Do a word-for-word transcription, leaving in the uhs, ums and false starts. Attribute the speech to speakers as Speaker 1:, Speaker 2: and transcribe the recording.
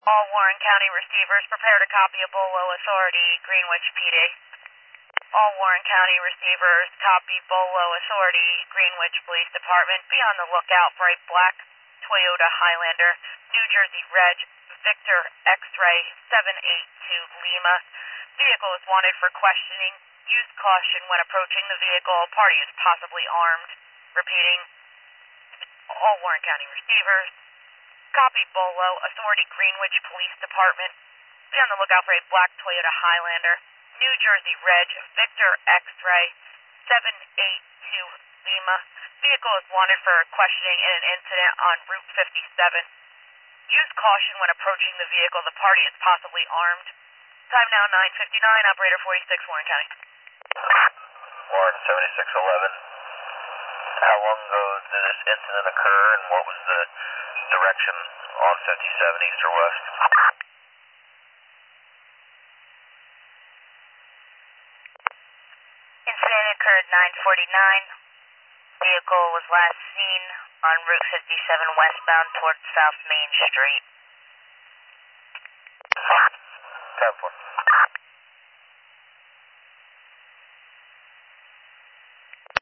Speaker 1: All Warren County receivers prepare to copy a Bolo Authority, Greenwich P D. All Warren County receivers copy Bolo Authority, Greenwich Police Department. Be on the lookout for a black Toyota Highlander, New Jersey Reg, Victor X-Ray seven eight two Lima. Vehicle is wanted for questioning. Use caution when approaching the vehicle. Party is possibly armed. Repeating, all Warren County receivers. Copy Bolo Authority, Greenwich Police Department. Be on the lookout for a black Toyota Highlander, New Jersey Reg, Victor X-Ray seven eight two Lima. Vehicle is wanted for questioning in an incident on Route fifty-seven. Use caution when approaching the vehicle. The party is possibly armed. Time now nine fifty-nine, operator forty-six, Warren County.
Speaker 2: Warren seventy-six eleven. How long ago did this incident occur, and what was the direction on fifty-seven east or west?
Speaker 1: Incident occurred nine forty-nine. Vehicle was last seen on Route fifty-seven westbound towards South Main Street.
Speaker 2: ten four.